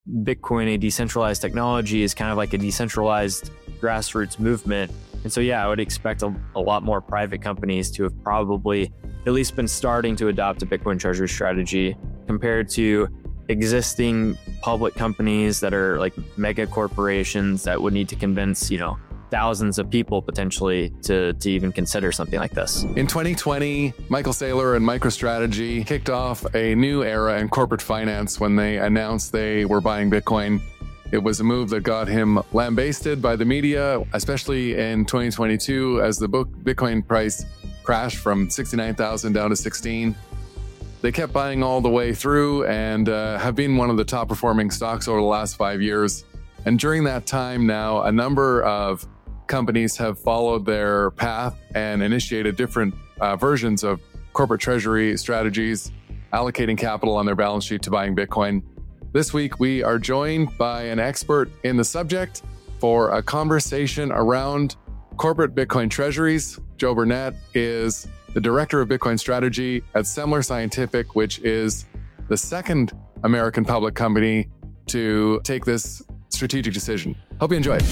Bitcoin a decentralized technology is kind of like a decentralized grassroots movement. And so, yeah, I would expect a lot more private companies to have probably at least been starting to adopt a Bitcoin treasury strategy compared to existing public companies that are like mega corporations that would need to convince, thousands of people potentially to even consider something like this. In 2020, Michael Saylor and MicroStrategy kicked off a new era in corporate finance when they announced they were buying Bitcoin. It was a move that got him lambasted by the media, especially in 2022 as the Bitcoin price crashed from 69,000 down to 16. They kept buying all the way through and have been one of the top performing stocks over the last 5 years. And during that time now, a number of companies have followed their path and initiated different versions of corporate treasury strategies, allocating capital on their balance sheet to buying Bitcoin. This week, we are joined by an expert in the subject for a conversation around corporate Bitcoin treasuries. Joe Burnett is the director of Bitcoin strategy at Semler Scientific, which is the second American public company to take this strategic decision. Hope you enjoy it.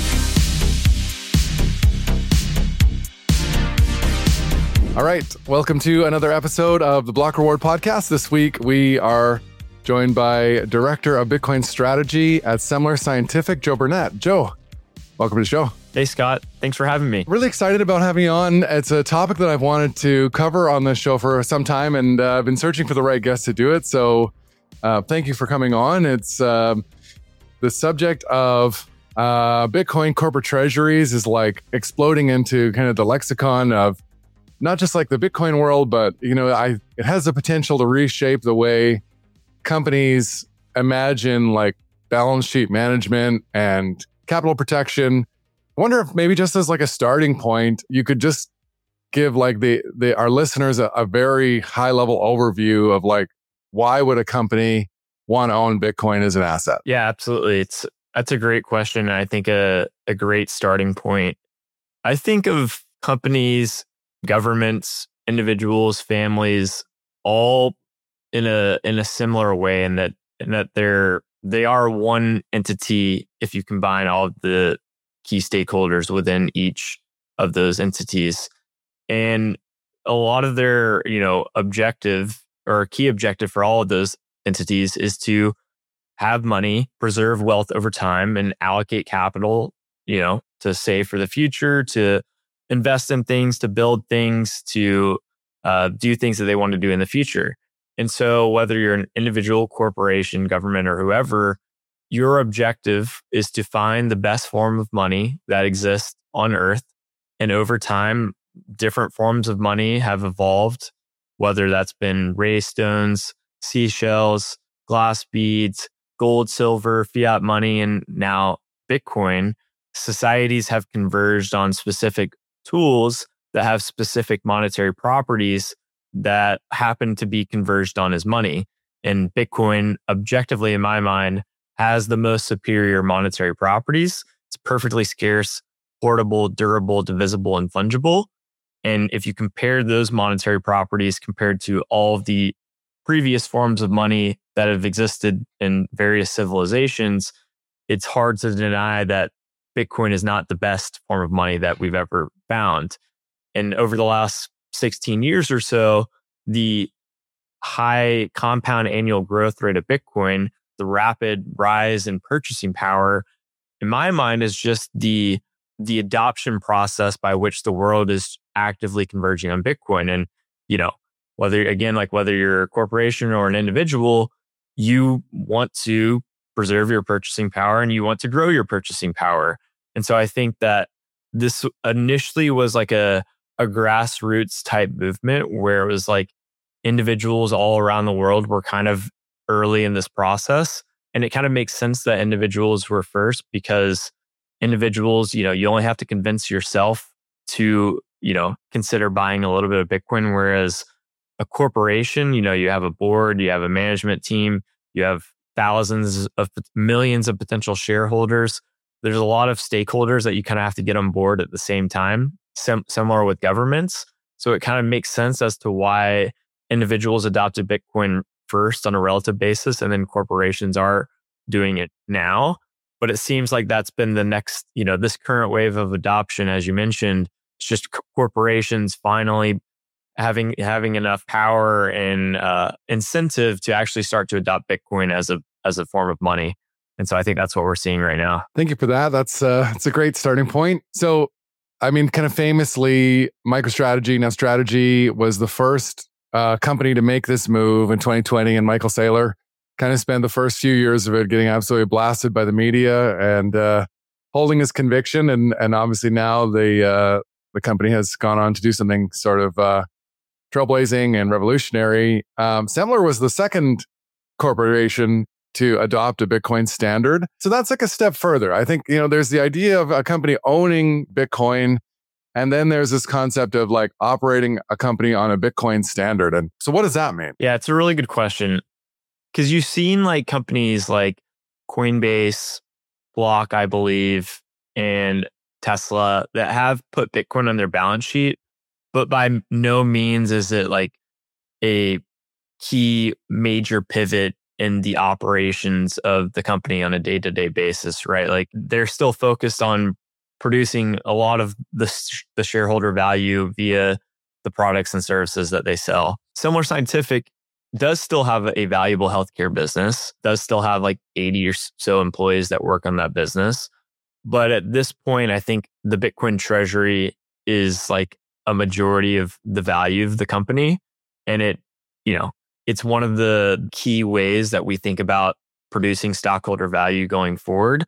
All right, welcome to another episode of the Block Reward Podcast. This week, we are joined by Director of Bitcoin Strategy at Semler Scientific, Joe Burnett. Joe, welcome to the show. Hey, Scott. Thanks for having me. Really excited about having you on. It's a topic that I've wanted to cover on this show for some time, and I've been searching for the right guest to do it. So thank you for coming on. It's the subject of Bitcoin corporate treasuries is like exploding into kind of the lexicon of not just like the Bitcoin world, but it has the potential to reshape the way companies imagine like balance sheet management and capital protection. I wonder if maybe just as like a starting point, you could just give like our listeners a very high level overview of like, why would a company want to own Bitcoin as an asset? Yeah, absolutely. That's a great question. And I think a great starting point. I think of companies, governments, individuals, families, all in a similar way, in that they are one entity if you combine all of the key stakeholders within each of those entities. And a lot of their, objective or key objective for all of those entities is to have money, preserve wealth over time, and allocate capital, to save for the future, to invest in things, to build things, to do things that they want to do in the future. And so whether you're an individual, corporation, government, or whoever, your objective is to find the best form of money that exists on Earth. And over time, different forms of money have evolved, whether that's been ray stones, seashells, glass beads, gold, silver, fiat money, and now Bitcoin. Societies have converged on specific tools that have specific monetary properties that happen to be converged on as money. And Bitcoin, objectively, in my mind, has the most superior monetary properties. It's perfectly scarce, portable, durable, divisible, and fungible. And if you compare those monetary properties compared to all of the previous forms of money that have existed in various civilizations, it's hard to deny that Bitcoin is not the best form of money that we've ever found. And over the last 16 years or so, the high compound annual growth rate of Bitcoin, the rapid rise in purchasing power, in my mind, is just the adoption process by which the world is actively converging on Bitcoin. And, whether you're a corporation or an individual, you want to preserve your purchasing power and you want to grow your purchasing power. And so I think that this initially was like a grassroots type movement where it was like individuals all around the world were kind of early in this process. And it kind of makes sense that individuals were first, because individuals, you only have to convince yourself to, consider buying a little bit of Bitcoin. Whereas a corporation, you have a board, you have a management team, you have millions of potential shareholders. There's a lot of stakeholders that you kind of have to get on board at the same time, similar with governments. So it kind of makes sense as to why individuals adopted Bitcoin first on a relative basis, and then corporations are doing it now. But it seems like that's been the next, this current wave of adoption, as you mentioned. It's just corporations finally having enough power and incentive to actually start to adopt Bitcoin as a form of money. And so I think that's what we're seeing right now. Thank you for that. That's a great starting point. So, I mean, kind of famously, MicroStrategy, now Strategy, was the first company to make this move in 2020, and Michael Saylor kind of spent the first few years of it getting absolutely blasted by the media and holding his conviction. And obviously now the company has gone on to do something sort of trailblazing and revolutionary. Semler was the second corporation to adopt a Bitcoin standard. So that's like a step further. I think, there's the idea of a company owning Bitcoin, and then there's this concept of like operating a company on a Bitcoin standard. And so what does that mean? Yeah, it's a really good question. Because you've seen like companies like Coinbase, Block, I believe, and Tesla that have put Bitcoin on their balance sheet, but by no means is it like a key major pivot in the operations of the company on a day-to-day basis, right? Like they're still focused on producing a lot of the shareholder value via the products and services that they sell. Semler Scientific does still have a valuable healthcare business, does still have like 80 or so employees that work on that business. But at this point, I think the Bitcoin treasury is like a majority of the value of the company. And it's one of the key ways that we think about producing stockholder value going forward.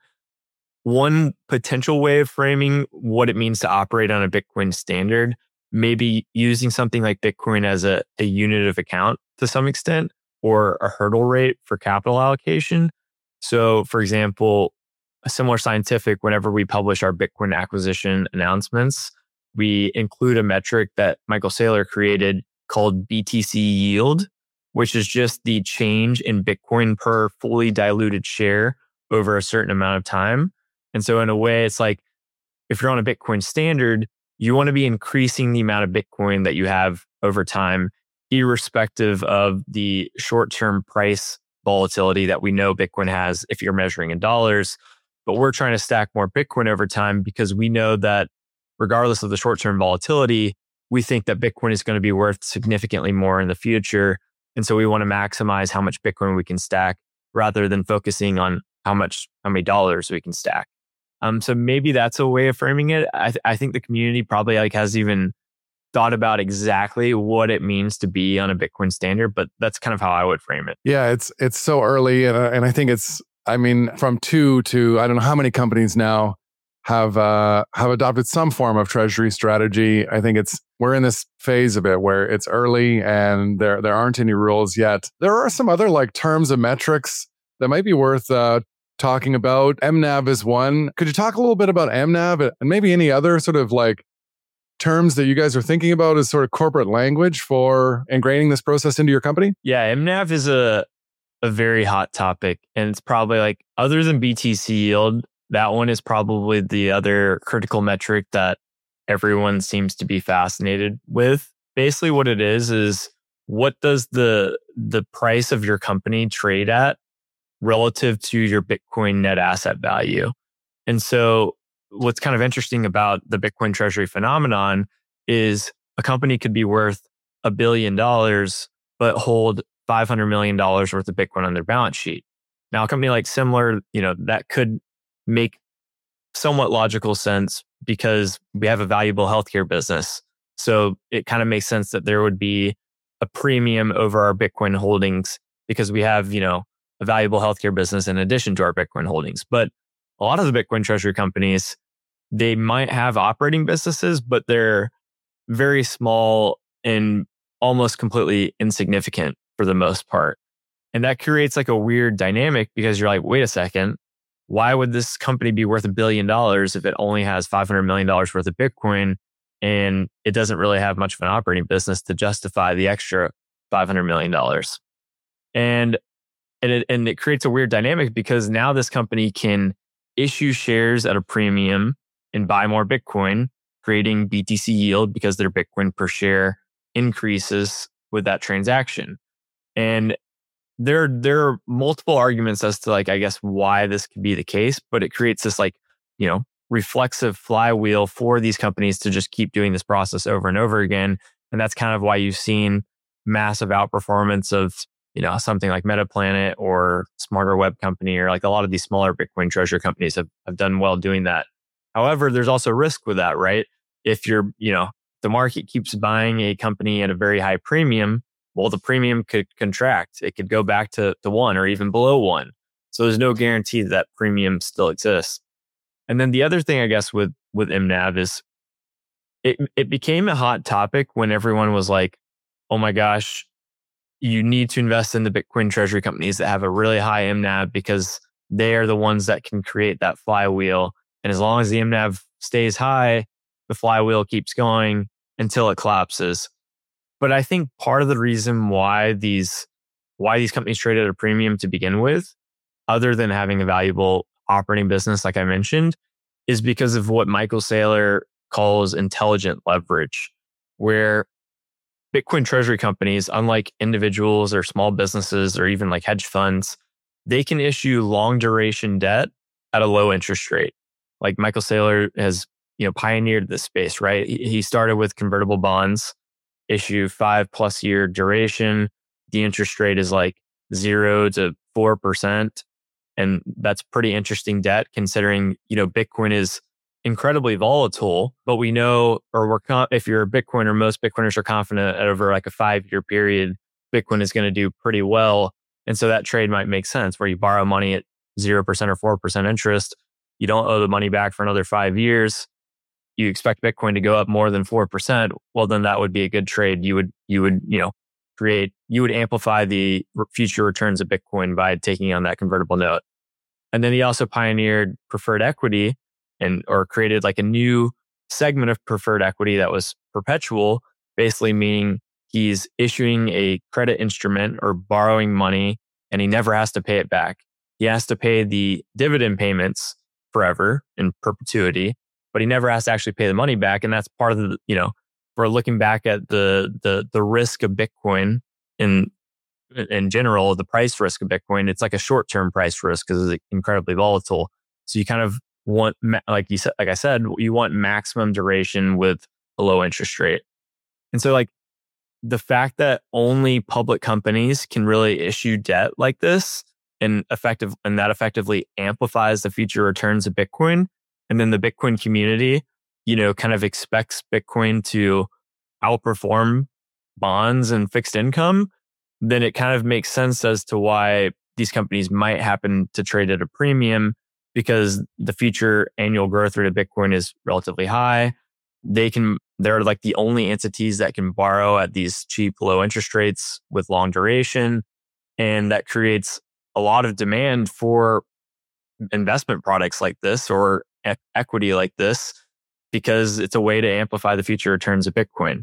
One potential way of framing what it means to operate on a Bitcoin standard, maybe using something like Bitcoin as a unit of account to some extent, or a hurdle rate for capital allocation. So for example, Semler Scientific, whenever we publish our Bitcoin acquisition announcements, we include a metric that Michael Saylor created called BTC yield, which is just the change in Bitcoin per fully diluted share over a certain amount of time. And so in a way, it's like, if you're on a Bitcoin standard, you want to be increasing the amount of Bitcoin that you have over time, irrespective of the short-term price volatility that we know Bitcoin has if you're measuring in dollars. But we're trying to stack more Bitcoin over time because we know that regardless of the short-term volatility, we think that Bitcoin is going to be worth significantly more in the future. And so we want to maximize how much Bitcoin we can stack rather than focusing on how many dollars we can stack. So maybe that's a way of framing it. I think the community probably has even thought about exactly what it means to be on a Bitcoin standard, but that's kind of how I would frame it. Yeah, it's so early, and I think from 2 to I don't know how many companies now have adopted some form of treasury strategy. I think we're in this phase of it where it's early and there aren't any rules yet. There are some other terms and metrics that might be worth talking about. MNAV is one. Could you talk a little bit about MNAV and maybe any other sort of terms that you guys are thinking about as sort of corporate language for ingraining this process into your company? Yeah, MNAV is a very hot topic. And it's probably other than BTC yield, that one is probably the other critical metric that everyone seems to be fascinated with. Basically what it is what does the price of your company trade at relative to your Bitcoin net asset value? And so what's kind of interesting about the Bitcoin treasury phenomenon is a company could be worth $1 billion, but hold $500 million worth of Bitcoin on their balance sheet. Now, a company like Semler, that could make somewhat logical sense because we have a valuable healthcare business. So it kind of makes sense that there would be a premium over our Bitcoin holdings because we have, a valuable healthcare business in addition to our Bitcoin holdings. But a lot of the Bitcoin treasury companies, they might have operating businesses, but they're very small and almost completely insignificant for the most part. And that creates a weird dynamic because you're wait a second, why would this company be worth $1 billion if it only has $500 million worth of Bitcoin and it doesn't really have much of an operating business to justify the extra $500 million? And it creates a weird dynamic because now this company can issue shares at a premium and buy more Bitcoin, creating BTC yield because their Bitcoin per share increases with that transaction. And there are multiple arguments as to like, I guess, why this could be the case, but it creates this like, reflexive flywheel for these companies to just keep doing this process over and over again. And that's kind of why you've seen massive outperformance of, something like Metaplanet or Smarter Web Company, or like a lot of these smaller Bitcoin treasury companies have done well doing that. However, there's also risk with that, right? If the market keeps buying a company at a very high premium, well, the premium could contract. It could go back to 1 or even below 1. So there's no guarantee that premium still exists. And then the other thing, I guess, with MNAV is it became a hot topic when everyone was like, oh my gosh, you need to invest in the Bitcoin treasury companies that have a really high MNAV because they are the ones that can create that flywheel. And as long as the MNAV stays high, the flywheel keeps going until it collapses. But I think part of the reason why these companies trade at a premium to begin with, other than having a valuable operating business, like I mentioned, is because of what Michael Saylor calls intelligent leverage, where Bitcoin treasury companies, unlike individuals or small businesses or even like hedge funds, they can issue long duration debt at a low interest rate. Like Michael Saylor has, pioneered this space, right? He started with convertible bonds, issue 5+ year duration. The interest rate is like 0 to 4%. And that's pretty interesting debt considering, Bitcoin is incredibly volatile, but we know, if you're a Bitcoiner, most Bitcoiners are confident that over like a 5-year period, Bitcoin is going to do pretty well. And so that trade might make sense where you borrow money at 0% or 4% interest. You don't owe the money back for another 5 years. You expect Bitcoin to go up more than 4%. Well, then that would be a good trade. You would amplify the future returns of Bitcoin by taking on that convertible note. And then he also pioneered preferred equity or created like a new segment of preferred equity that was perpetual, basically meaning he's issuing a credit instrument or borrowing money and he never has to pay it back. He has to pay the dividend payments forever in perpetuity, but he never has to actually pay the money back. And that's part of the, for looking back at the risk of Bitcoin in general, the price risk of Bitcoin, it's like a short-term price risk because it's incredibly volatile. So you kind of want, like I said, you want maximum duration with a low interest rate. And so like the fact that only public companies can really issue debt like this and that effectively amplifies the future returns of Bitcoin. And then the Bitcoin community, kind of expects Bitcoin to outperform bonds and fixed income, then it kind of makes sense as to why these companies might happen to trade at a premium because the future annual growth rate of Bitcoin is relatively high. They're like the only entities that can borrow at these cheap, low interest rates with long duration. And that creates a lot of demand for investment products like this or equity like this because it's a way to amplify the future returns of Bitcoin.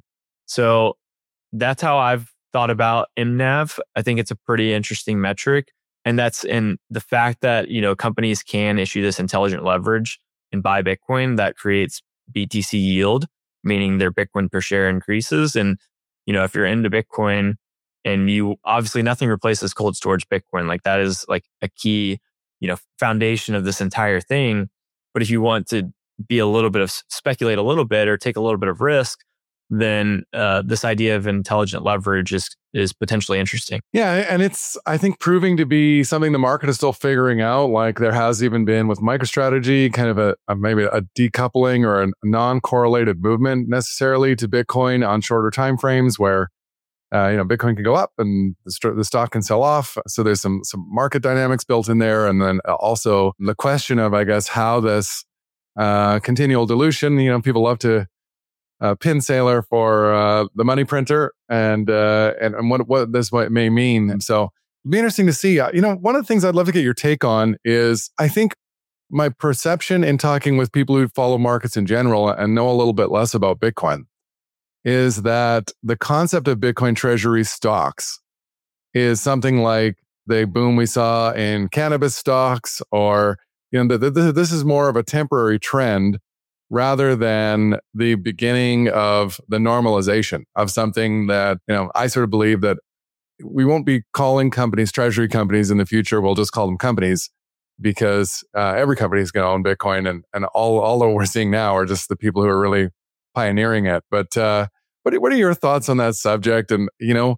So that's how I've thought about MNAV. I think it's a pretty interesting metric. And that's in the fact that, companies can issue this intelligent leverage and buy Bitcoin that creates BTC yield, meaning their Bitcoin per share increases. And, if you're into Bitcoin and obviously nothing replaces cold storage Bitcoin, like that is like a key, foundation of this entire thing. But if you want to speculate a little bit or take a little bit of risk, then this idea of intelligent leverage is potentially interesting. Yeah, and it's, I think, proving to be something the market is still figuring out. Like there has even been with MicroStrategy, kind of maybe a decoupling or a non-correlated movement necessarily to Bitcoin on shorter time frames where Bitcoin can go up and the stock can sell off. So there's some market dynamics built in there. And then also the question of, I guess, how this continual dilution, people love to pin Saylor for the money printer and what this may mean. And so it'd be interesting to see. One of the things I'd love to get your take on is I think my perception in talking with people who follow markets in general and know a little bit less about Bitcoin is that the concept of Bitcoin treasury stocks is something like the boom we saw in cannabis stocks, or this is more of a temporary trend rather than the beginning of the normalization of something that, I sort of believe that we won't be calling companies treasury companies in the future. We'll just call them companies because every company is going to own Bitcoin, and all that we're seeing now are just the people who are really pioneering it. But what are your thoughts on that subject? And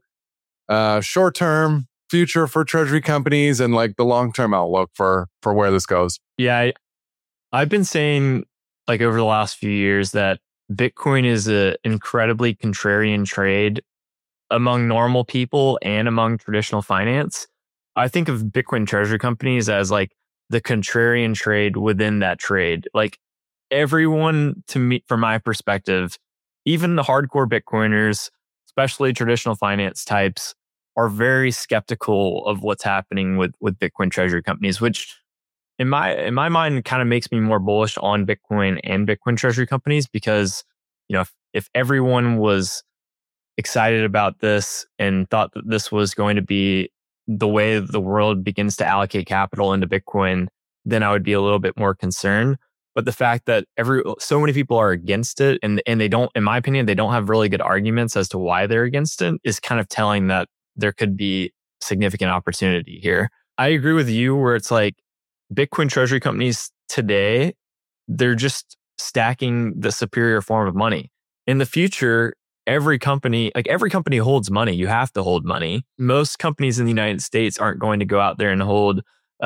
short term future for treasury companies and like the long term outlook for where this goes. Yeah, I've been saying like over the last few years that Bitcoin is an incredibly contrarian trade among normal people and among traditional finance. I think of Bitcoin treasury companies as like the contrarian trade within that trade. Like everyone, to me, from my perspective, even the hardcore Bitcoiners, especially traditional finance types, are very skeptical of what's happening with Bitcoin treasury companies, which in my mind kind of makes me more bullish on Bitcoin and Bitcoin treasury companies because, if everyone was excited about this and thought that this was going to be the way the world begins to allocate capital into Bitcoin, then I would be a little bit more concerned. But the fact that so many people are against it and they don't, in my opinion, they don't have really good arguments as to why they're against it is kind of telling that there could be significant opportunity here. I agree with you where it's like Bitcoin treasury companies today, they're just stacking the superior form of money. In the future, every company holds money. You have to hold money. Most companies in the United States aren't going to go out there and hold,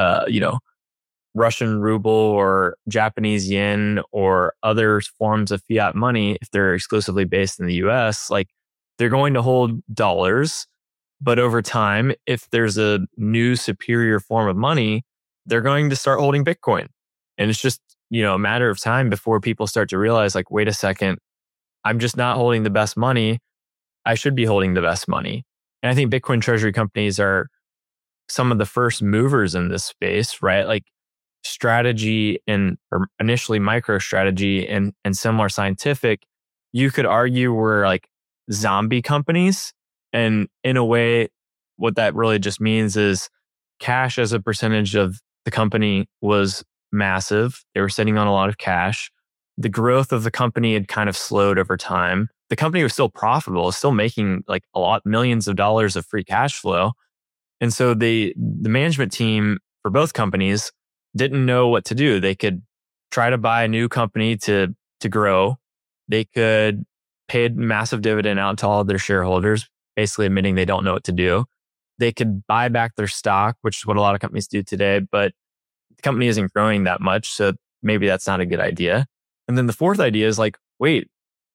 Russian ruble or Japanese yen or other forms of fiat money if they're exclusively based in the US. Like they're going to hold dollars, but over time, if there's a new superior form of money, they're going to start holding Bitcoin. And it's just, a matter of time before people start to realize like, wait a second, I'm just not holding the best money. I should be holding the best money. And I think Bitcoin treasury companies are some of the first movers in this space, right? Like Strategy or initially MicroStrategy and Semler Scientific, you could argue were like zombie companies. And in a way, what that really just means is cash as a percentage of the company was massive. They were sitting on a lot of cash. The growth of the company had kind of slowed over time. The company was still profitable, still making like millions of dollars of free cash flow. And so the management team for both companies didn't know what to do. They could try to buy a new company to grow. They could pay a massive dividend out to all of their shareholders, basically admitting they don't know what to do. They could buy back their stock, which is what a lot of companies do today, but the company isn't growing that much. So maybe that's not a good idea. And then the fourth idea is like, wait,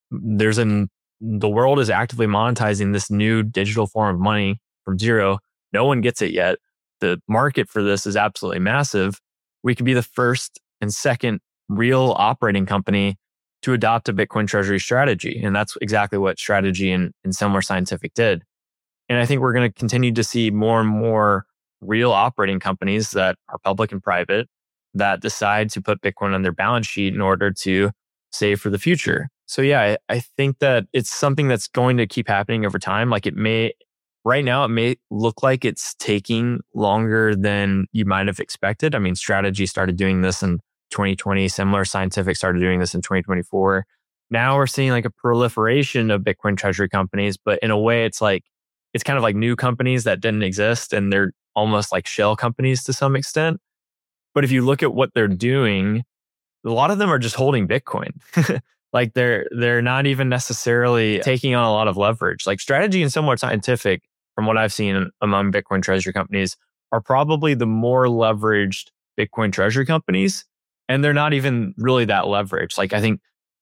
the world is actively monetizing this new digital form of money from zero. No one gets it yet. The market for this is absolutely massive. We could be the first and second real operating company to adopt a Bitcoin treasury strategy. And that's exactly what Strategy and Semler Scientific did. And I think we're going to continue to see more and more real operating companies that are public and private that decide to put Bitcoin on their balance sheet in order to save for the future. So yeah, I think that it's something that's going to keep happening over time. Like right now, it may look like it's taking longer than you might have expected. I mean, Strategy started doing this in 2020. Semler Scientific started doing this in 2024. Now we're seeing like a proliferation of Bitcoin treasury companies, but in a way, it's kind of like new companies that didn't exist and they're almost like shell companies to some extent. But if you look at what they're doing, a lot of them are just holding Bitcoin. Like they're not even necessarily taking on a lot of leverage. Like Strategy and Semler Scientific, from what I've seen among Bitcoin treasury companies, are probably the more leveraged Bitcoin treasury companies. And they're not even really that leveraged. Like I think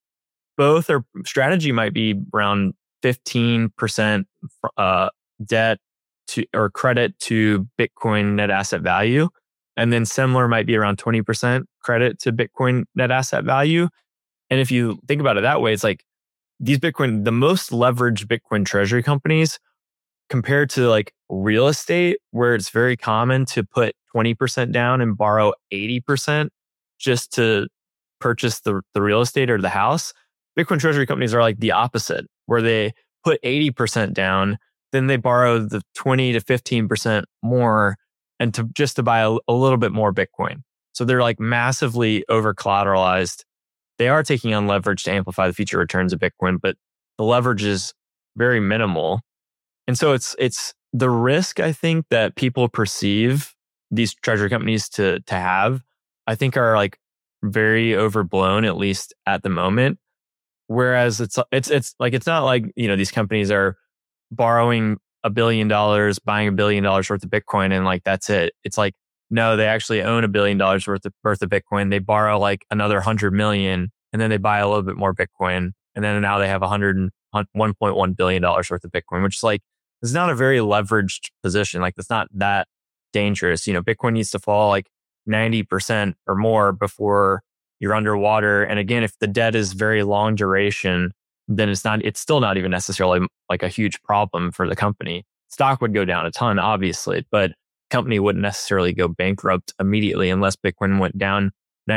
Strategy might be around 15% debt to or credit to Bitcoin net asset value. And then Semler might be around 20% credit to Bitcoin net asset value. And if you think about it that way, it's like the most leveraged Bitcoin treasury companies compared to like real estate, where it's very common to put 20% down and borrow 80% just to purchase the real estate or the house. Bitcoin treasury companies are like the opposite, where they put 80% down, then they borrow the 20 to 15% more and to buy a little bit more Bitcoin. So they're like massively over collateralized. They are taking on leverage to amplify the future returns of Bitcoin, but the leverage is very minimal. And so it's the risk I think that people perceive these treasury companies to have, I think are like very overblown, at least at the moment. Whereas it's like, it's not like, these companies are borrowing $1 billion, buying $1 billion worth of Bitcoin, and like that's it. It's like, no, they actually own $1 billion worth of Bitcoin. They borrow like another 100 million, and then they buy a little bit more Bitcoin, and then now they have $1.1 billion worth of Bitcoin, which is like, it's not a very leveraged position. Like, it's not that dangerous. Bitcoin needs to fall like 90% or more before you're underwater. And again, if the debt is very long duration, then it's still not even necessarily like a huge problem for the company. Stock would go down a ton, obviously, but company wouldn't necessarily go bankrupt immediately unless Bitcoin went down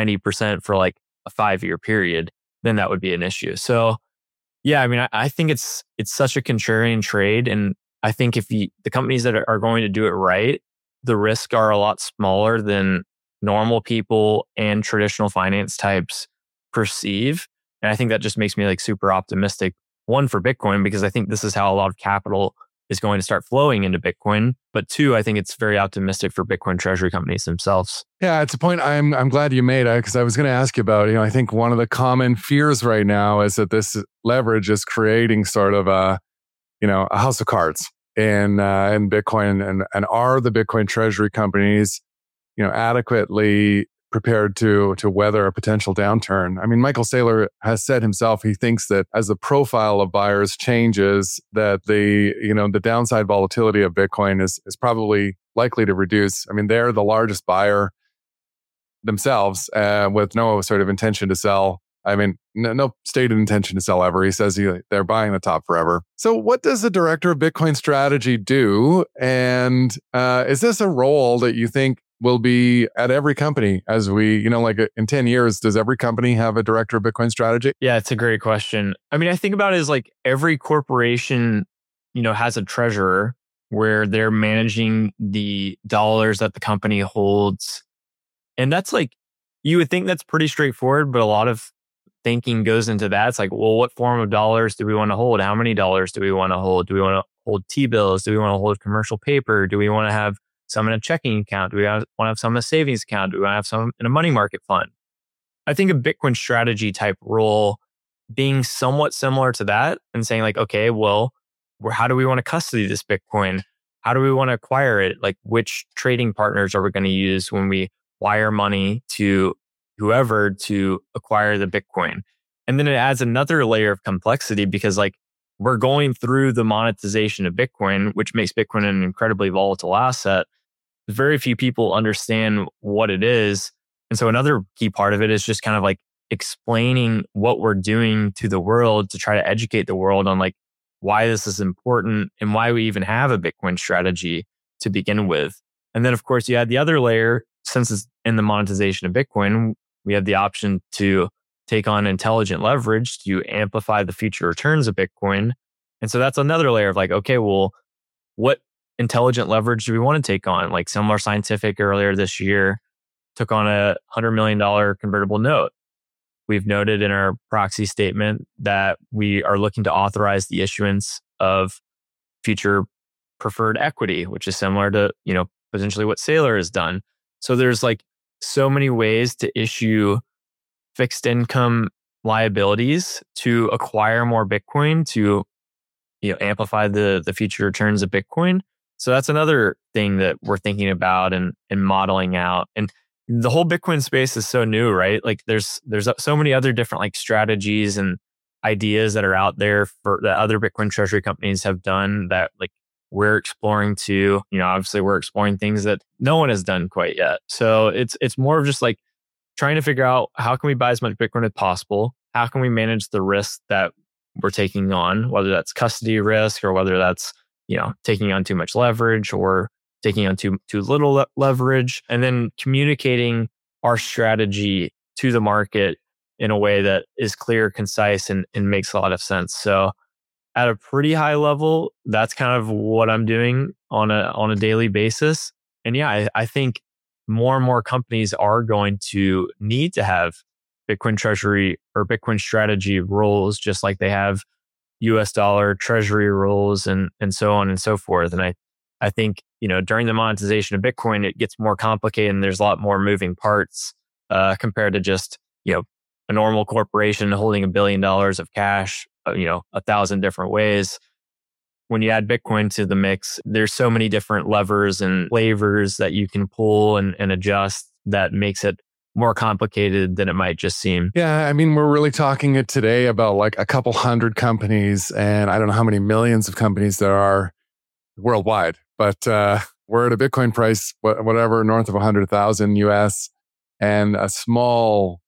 90% for like a 5-year period. Then that would be an issue. So yeah, I mean, I think it's such a contrarian trade. And I think if the companies that are going to do it right, the risks are a lot smaller than normal people and traditional finance types perceive. And I think that just makes me like super optimistic. One, for Bitcoin, because I think this is how a lot of capital is going to start flowing into Bitcoin. But two, I think it's very optimistic for Bitcoin treasury companies themselves. Yeah, it's a point I'm glad you made, because I was going to ask you about, I think one of the common fears right now is that this leverage is creating sort of a house of cards in Bitcoin, and are the Bitcoin treasury companies, adequately prepared to weather a potential downturn. I mean, Michael Saylor has said himself, he thinks that as the profile of buyers changes, that the downside volatility of Bitcoin is probably likely to reduce. I mean, they're the largest buyer themselves, with no sort of intention to sell. I mean, no stated intention to sell ever. He says they're buying the top forever. So what does the director of Bitcoin strategy do? And is this a role that you think will be at every company as we, like in 10 years, does every company have a director of Bitcoin strategy? Yeah, it's a great question. I mean, I think about it as like every corporation, has a treasurer where they're managing the dollars that the company holds. And that's like, you would think that's pretty straightforward, but a lot of thinking goes into that. It's like, well, what form of dollars do we want to hold? How many dollars do we want to hold? Do we want to hold T-bills? Do we want to hold commercial paper? Do we want to have some in a checking account? Do we want to have some in a savings account? Do we want to have some in a money market fund? I think a Bitcoin strategy type role being somewhat similar to that and saying like, okay, well, how do we want to custody this Bitcoin? How do we want to acquire it? Like, which trading partners are we going to use when we wire money to whoever to acquire the Bitcoin? And then it adds another layer of complexity because like we're going through the monetization of Bitcoin, which makes Bitcoin an incredibly volatile asset. Very few people understand what it is. And so another key part of it is just kind of like explaining what we're doing to the world to try to educate the world on like why this is important and why we even have a Bitcoin strategy to begin with. And then of course you add the other layer, since it's in the monetization of Bitcoin, we have the option to take on intelligent leverage to amplify the future returns of Bitcoin. And so that's another layer of like, okay, well, what intelligent leverage do we want to take on? Like Semler Scientific earlier this year took on a $100 million convertible note. We've noted in our proxy statement that we are looking to authorize the issuance of future preferred equity, which is similar to, potentially what Saylor has done. So there's like so many ways to issue fixed income liabilities to acquire more Bitcoin to, amplify the future returns of Bitcoin. So that's another thing that we're thinking about and modeling out. And the whole Bitcoin space is so new, right? Like there's so many other different like strategies and ideas that are out there for that other Bitcoin treasury companies have done that like we're exploring too. Obviously we're exploring things that no one has done quite yet. So it's more of just like trying to figure out how can we buy as much Bitcoin as possible? How can we manage the risk that we're taking on, whether that's custody risk or whether that's, taking on too much leverage or taking on too little leverage, and then communicating our strategy to the market in a way that is clear, concise, and makes a lot of sense. So at a pretty high level, that's kind of what I'm doing on a daily basis. And yeah, I think more and more companies are going to need to have Bitcoin treasury or Bitcoin strategy roles, just like they have US dollar treasury rules and so on and so forth. And I think, during the monetization of Bitcoin, it gets more complicated and there's a lot more moving parts compared to just, a normal corporation holding $1 billion of cash, 1,000 different ways. When you add Bitcoin to the mix, there's so many different levers and flavors that you can pull and adjust that makes it more complicated than it might just seem. Yeah, I mean, we're really talking it today about like a couple hundred companies, and I don't know how many millions of companies there are worldwide, but we're at a Bitcoin price, whatever, north of 100,000 US, and a small,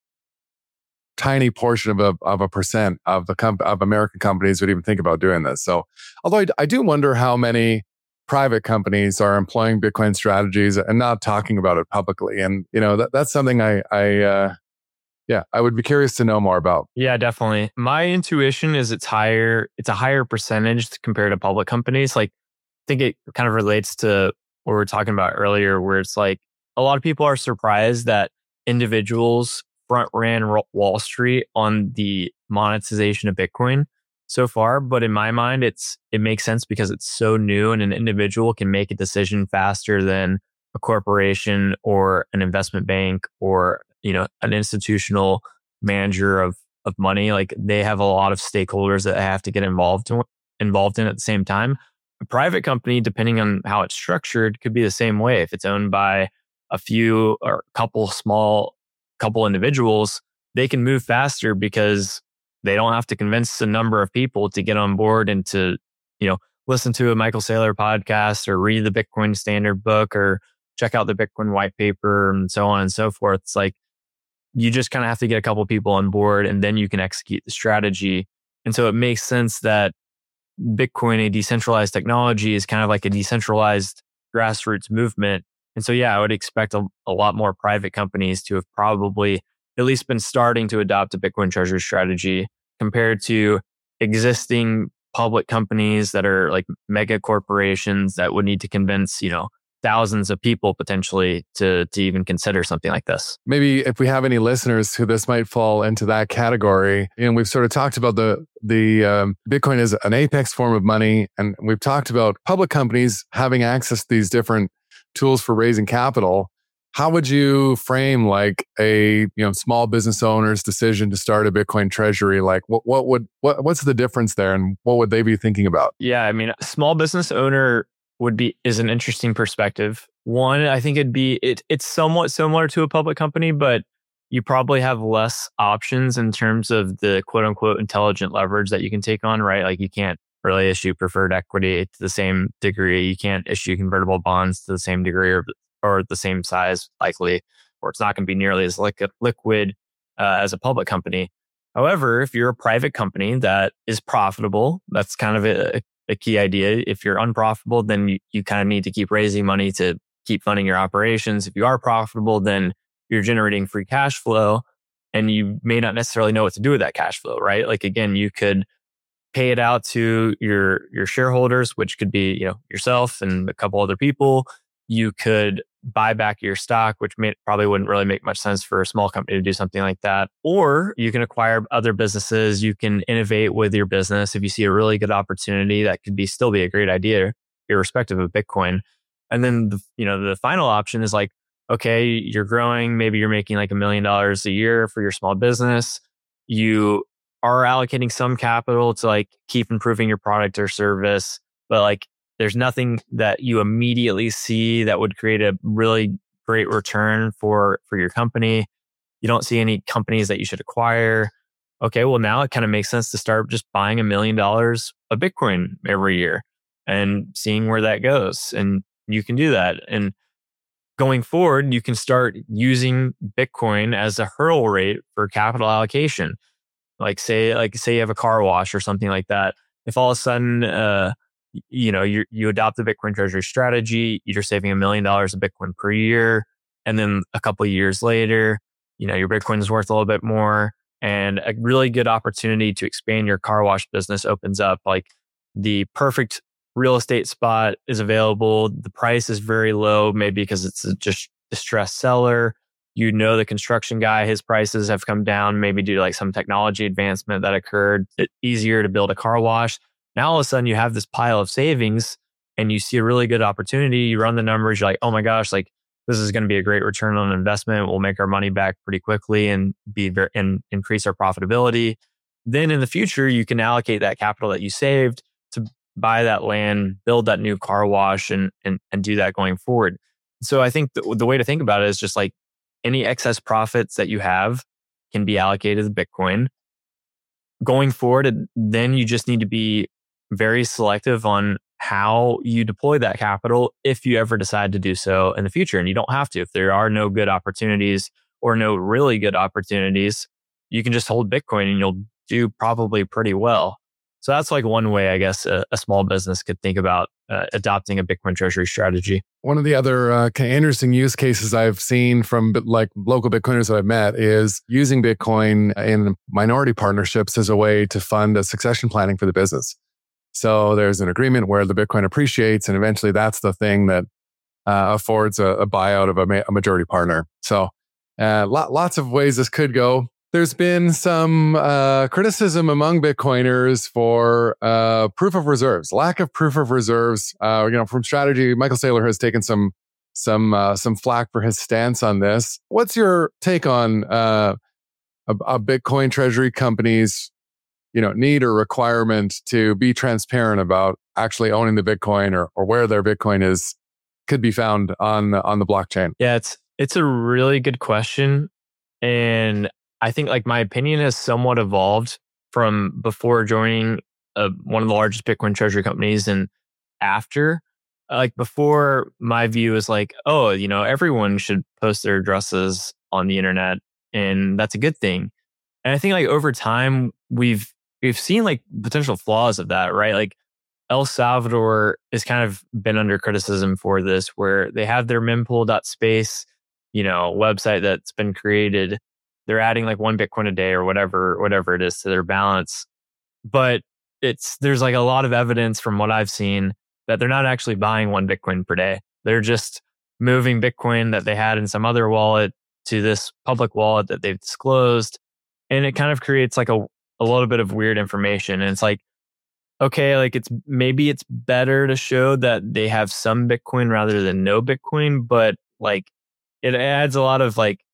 tiny portion of a percent of of American companies would even think about doing this. So, although I do wonder how many private companies are employing Bitcoin strategies and not talking about it publicly, and that's something I would be curious to know more about. Yeah, definitely. My intuition is it's higher. It's a higher percentage compared to public companies. Like, I think it kind of relates to what we were talking about earlier, where it's like a lot of people are surprised that individuals front ran Wall Street on the monetization of Bitcoin so far. But in my mind, it makes sense because it's so new and an individual can make a decision faster than a corporation or an investment bank or, an institutional manager of money. Like, they have a lot of stakeholders that have to get involved in at the same time. A private company, depending on how it's structured, could be the same way. If it's owned by a few or a couple individuals, they can move faster because they don't have to convince a number of people to get on board and to, listen to a Michael Saylor podcast or read the Bitcoin Standard book or check out the Bitcoin white paper and so on and so forth. It's like, you just kind of have to get a couple people on board and then you can execute the strategy. And so it makes sense that Bitcoin, a decentralized technology, is kind of like a decentralized grassroots movement. And so, yeah, I would expect a lot more private companies to have probably at least been starting to adopt a Bitcoin treasury strategy compared to existing public companies that are like mega corporations that would need to convince, thousands of people potentially to even consider something like this. Maybe if we have any listeners who this might fall into that category, and we've sort of talked about the Bitcoin is an apex form of money, and we've talked about public companies having access to these different tools for raising capital. How would you frame like a small business owner's decision to start a Bitcoin treasury? Like what's the difference there, and what would they be thinking about? Yeah, I mean, a small business owner is an interesting perspective. One, I think it's somewhat similar to a public company, but you probably have less options in terms of the quote unquote intelligent leverage that you can take on, right? Like, you can't really issue preferred equity to the same degree. You can't issue convertible bonds to the same degree or the same size, likely, or it's not going to be nearly as liquid as a public company. However, if you're a private company that is profitable, that's kind of a key idea. If you're unprofitable, then you kind of need to keep raising money to keep funding your operations. If you are profitable, then you're generating free cash flow and you may not necessarily know what to do with that cash flow, right? Like, again, you could pay it out to your shareholders, which could be, yourself and a couple other people. You could buy back your stock, which probably wouldn't really make much sense for a small company to do something like that. Or you can acquire other businesses. You can innovate with your business. If you see a really good opportunity, that could still be a great idea, irrespective of Bitcoin. And then, the final option is like, okay, you're growing. Maybe you're making like $1 million a year for your small business. You are allocating some capital to like keep improving your product or service, but like, there's nothing that you immediately see that would create a really great return for your company. You don't see any companies that you should acquire. Okay, well, now it kind of makes sense to start just buying $1 million of Bitcoin every year and seeing where that goes. And you can do that. And going forward, you can start using Bitcoin as a hurdle rate for capital allocation. Like say you have a car wash or something like that. If all of a sudden, you adopt the Bitcoin treasury strategy, you're saving $1 million of Bitcoin per year. And then a couple of years later, your Bitcoin is worth a little bit more, and a really good opportunity to expand your car wash business opens up. Like, the perfect real estate spot is available. The price is very low, maybe because it's a just distressed seller. The construction guy, his prices have come down, maybe due to like some technology advancement that occurred. It's easier to build a car wash. Now all of a sudden you have this pile of savings and you see a really good opportunity, you run the numbers, you're like, oh my gosh, like this is going to be a great return on investment. We'll make our money back pretty quickly and and increase our profitability. Then in the future, you can allocate that capital that you saved to buy that land, build that new car wash, and do that going forward. So I think the way to think about it is just like any excess profits that you have can be allocated to Bitcoin. Going forward, then you just need to be very selective on how you deploy that capital if you ever decide to do so in the future. And you don't have to. If there are no good opportunities or no really good opportunities, you can just hold Bitcoin and you'll do probably pretty well. So that's like one way, I guess, a small business could think about adopting a Bitcoin treasury strategy. One of the other kind of interesting use cases I've seen from like local Bitcoiners that I've met is using Bitcoin in minority partnerships as a way to fund a succession planning for the business. So there's an agreement where the Bitcoin appreciates, and eventually that's the thing that affords a buyout of a majority partner. So lots of ways this could go. There's been some criticism among Bitcoiners for proof of reserves, lack of proof of reserves. From Strategy, Michael Saylor has taken some flack for his stance on this. What's your take on a Bitcoin treasury company's need or requirement to be transparent about actually owning the Bitcoin or where their Bitcoin could be found on the blockchain? Yeah, it's a really good question, and I think like my opinion has somewhat evolved from before joining one of the largest Bitcoin treasury companies and after. Like before, my view is like, oh, everyone should post their addresses on the internet, and that's a good thing. And I think like over time, we've seen like potential flaws of that, right? Like El Salvador has kind of been under criticism for this, where they have their mempool.space, website that's been created. They're adding like 1 Bitcoin a day or whatever it is to their balance. But there's like a lot of evidence from what I've seen that they're not actually buying 1 Bitcoin per day. They're just moving Bitcoin that they had in some other wallet to this public wallet that they've disclosed. And it kind of creates like a little bit of weird information. And it's like, okay, like maybe it's better to show that they have some Bitcoin rather than no Bitcoin, but like it adds a lot of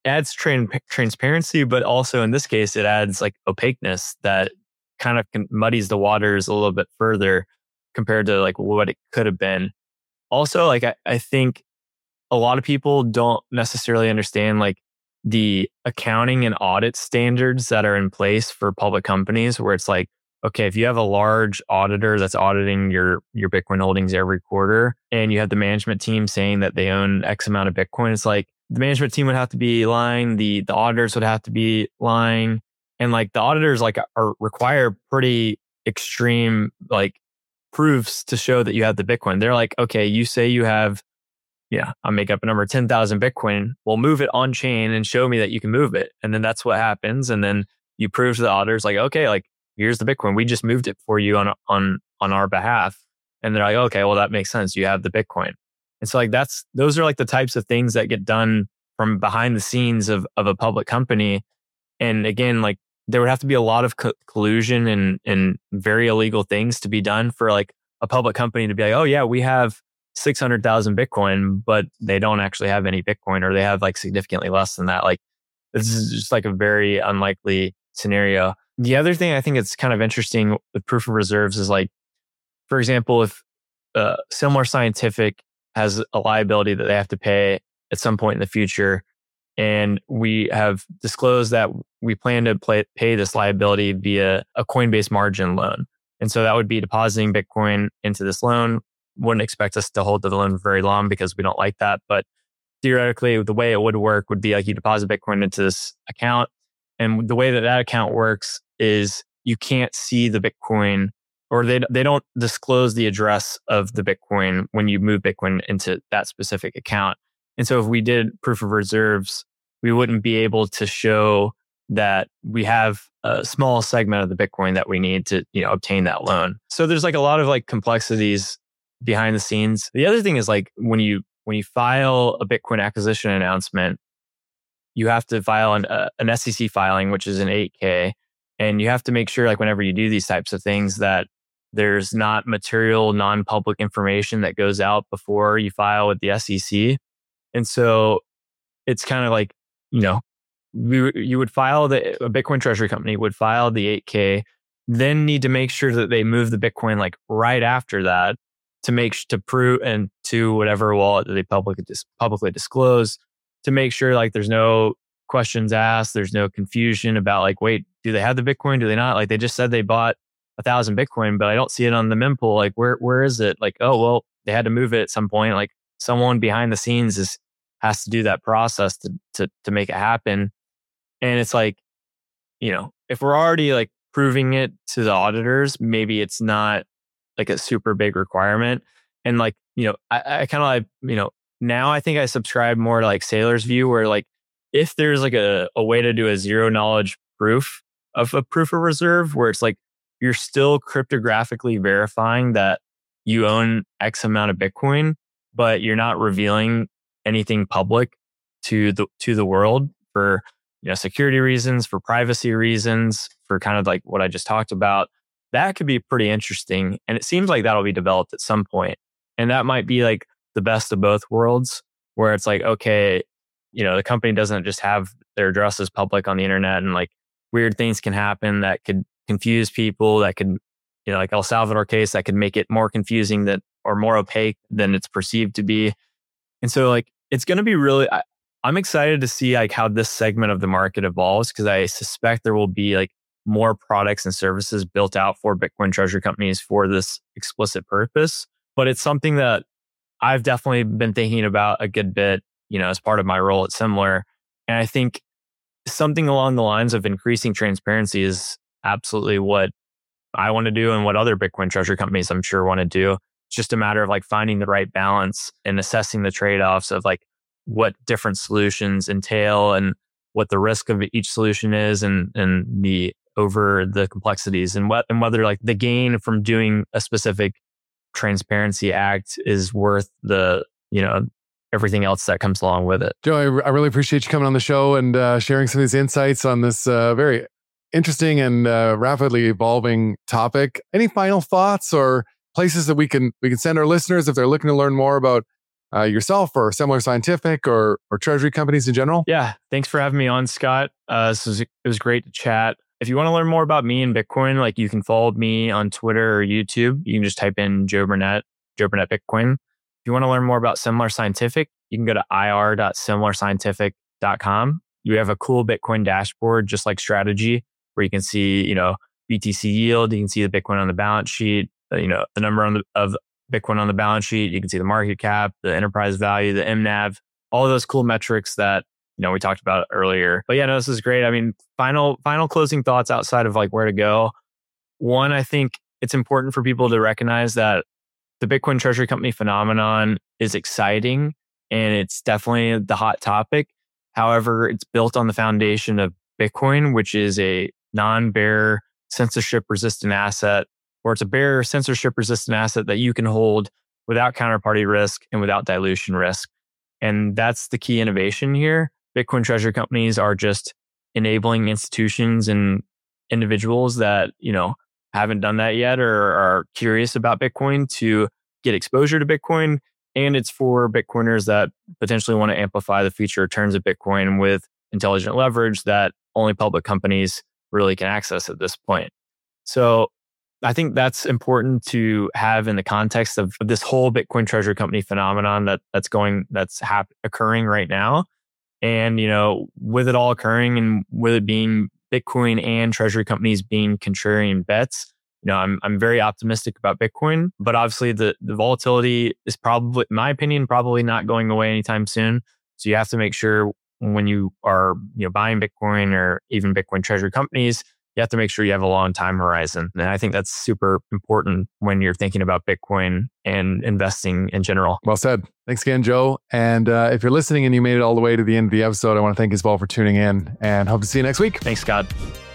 transparency, but also in this case, it adds like opaqueness that kind of muddies the waters a little bit further compared to like what it could have been. Also, like I think a lot of people don't necessarily understand like the accounting and audit standards that are in place for public companies, where it's like, okay, if you have a large auditor that's auditing your Bitcoin holdings every quarter, and you have the management team saying that they own X amount of Bitcoin, it's like the management team would have to be lying, the auditors would have to be lying, and like the auditors like require pretty extreme like proofs to show that you have the Bitcoin. They're like, okay, you say you have, I'll make up a number, 10,000 Bitcoin. Well, move it on chain and show me that you can move it. And then that's what happens. And then you prove to the auditors like, okay, like here's the Bitcoin. We just moved it for you on our behalf. And they're like, okay, well, that makes sense. You have the Bitcoin. And so like those are like the types of things that get done from behind the scenes of a public company. And again, like there would have to be a lot of collusion and very illegal things to be done for like a public company to be like, oh yeah, we have 600,000 Bitcoin, but they don't actually have any Bitcoin, or they have like significantly less than that. Like this is just like a very unlikely scenario. The other thing I think it's kind of interesting with proof of reserves is like, for example, if Similar Scientific has a liability that they have to pay at some point in the future, and we have disclosed that we plan to pay this liability via a Coinbase margin loan. And so that would be depositing Bitcoin into this loan. Wouldn't expect us to hold the loan very long because we don't like that. But theoretically, the way it would work would be like you deposit Bitcoin into this account. And the way that account works is you can't see the Bitcoin, or they don't disclose the address of the Bitcoin when you move Bitcoin into that specific account. And so if we did proof of reserves, we wouldn't be able to show that we have a small segment of the Bitcoin that we need to, obtain that loan. So there's like a lot of like complexities behind the scenes. The other thing is like when you file a Bitcoin acquisition announcement, you have to file an SEC filing, which is an 8K. And you have to make sure like whenever you do these types of things that There's not material, non-public information that goes out before you file with the SEC. And so it's kind of like, you would file a Bitcoin treasury company would file the 8K, then need to make sure that they move the Bitcoin like right after that to prove and to whatever wallet that they publicly disclose, to make sure like there's no questions asked, there's no confusion about like, wait, do they have the Bitcoin? Do they not? Like they just said they bought 1,000 Bitcoin, but I don't see it on the mempool. Like where is it? Like, oh, well, they had to move it at some point. Like someone behind the scenes has to do that process to make it happen. And it's like, if we're already like proving it to the auditors, maybe it's not like a super big requirement. And like, I kind of like, now I think I subscribe more to like Saylor's view, where like if there's like a way to do a zero knowledge proof of reserve, where it's like you're still cryptographically verifying that you own X amount of Bitcoin, but you're not revealing anything public to the world for security reasons, for privacy reasons, for kind of like what I just talked about. That could be pretty interesting. And it seems like that'll be developed at some point. And that might be like the best of both worlds, where it's like, okay, the company doesn't just have their addresses public on the internet, and like weird things can happen that could confuse people, that could, like El Salvador case, that could make it more confusing or more opaque than it's perceived to be. And so like, it's going to be really, I'm excited to see like how this segment of the market evolves, because I suspect there will be like more products and services built out for Bitcoin treasury companies for this explicit purpose. But it's something that I've definitely been thinking about a good bit, as part of my role at Semler. And I think something along the lines of increasing transparency is absolutely what I want to do, and what other Bitcoin treasury companies I'm sure want to do. It's just a matter of like finding the right balance and assessing the trade-offs of like what different solutions entail and what the risk of each solution is, and the complexities, and whether like the gain from doing a specific transparency act is worth the, everything else that comes along with it. Joe, I really appreciate you coming on the show and sharing some of these insights on this very interesting and rapidly evolving topic. Any final thoughts or places that we can send our listeners if they're looking to learn more about yourself or Semler Scientific or treasury companies in general? Yeah. Thanks for having me on, Scott. It was great to chat. If you want to learn more about me and Bitcoin, like you can follow me on Twitter or YouTube. You can just type in Joe Burnett Bitcoin. If you want to learn more about Semler Scientific, you can go to ir.semlerscientific.com. You have a cool Bitcoin dashboard, just like Strategy, where you can see, BTC yield. You can see the Bitcoin on the balance sheet, the number of Bitcoin on the balance sheet. You can see the market cap, the enterprise value, the MNAV, all of those cool metrics that, we talked about earlier. But yeah, no, this is great. I mean, final closing thoughts outside of like where to go. One, I think it's important for people to recognize that the Bitcoin treasury company phenomenon is exciting, and it's definitely the hot topic. However, it's built on the foundation of Bitcoin, which is a non-bearer, censorship-resistant asset, or it's a bearer, censorship-resistant asset that you can hold without counterparty risk and without dilution risk. And that's the key innovation here. Bitcoin treasury companies are just enabling institutions and individuals that, haven't done that yet or are curious about Bitcoin to get exposure to Bitcoin. And it's for Bitcoiners that potentially want to amplify the future returns of Bitcoin with intelligent leverage that only public companies really can access at this point. So I think that's important to have in the context of this whole Bitcoin treasury company phenomenon that's occurring right now. And, with it all occurring and with it being Bitcoin and treasury companies being contrarian bets, I'm very optimistic about Bitcoin, but obviously the volatility is probably, in my opinion, probably not going away anytime soon. So you have to make sure when you are, buying Bitcoin or even Bitcoin treasury companies, you have to make sure you have a long time horizon. And I think that's super important when you're thinking about Bitcoin and investing in general. Well said. Thanks again, Joe. And if you're listening and you made it all the way to the end of the episode, I want to thank you all for tuning in and hope to see you next week. Thanks, Scott.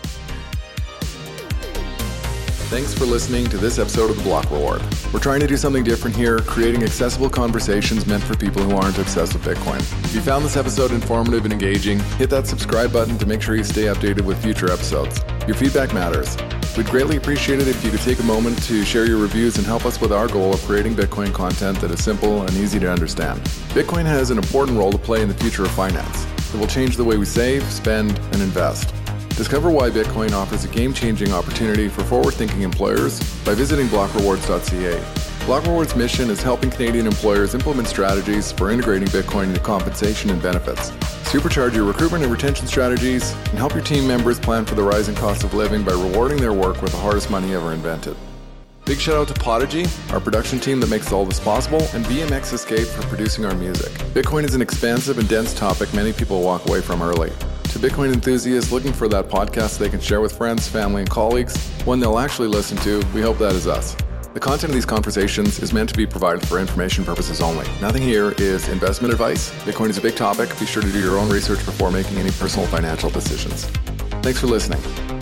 Thanks for listening to this episode of The Block Reward. We're trying to do something different here, creating accessible conversations meant for people who aren't obsessed with Bitcoin. If you found this episode informative and engaging, hit that subscribe button to make sure you stay updated with future episodes. Your feedback matters. We'd greatly appreciate it if you could take a moment to share your reviews and help us with our goal of creating Bitcoin content that is simple and easy to understand. Bitcoin has an important role to play in the future of finance. It will change the way we save, spend, and invest. Discover why Bitcoin offers a game-changing opportunity for forward-thinking employers by visiting blockrewards.ca. BlockRewards' mission is helping Canadian employers implement strategies for integrating Bitcoin into compensation and benefits, supercharge your recruitment and retention strategies, and help your team members plan for the rising cost of living by rewarding their work with the hardest money ever invented. Big shout out to Podigy, our production team that makes all this possible, and BMX Escape for producing our music. Bitcoin is an expansive and dense topic many people walk away from early. To Bitcoin enthusiasts looking for that podcast they can share with friends, family, and colleagues, one they'll actually listen to, we hope that is us. The content of these conversations is meant to be provided for information purposes only. Nothing here is investment advice. Bitcoin is a big topic. Be sure to do your own research before making any personal financial decisions. Thanks for listening.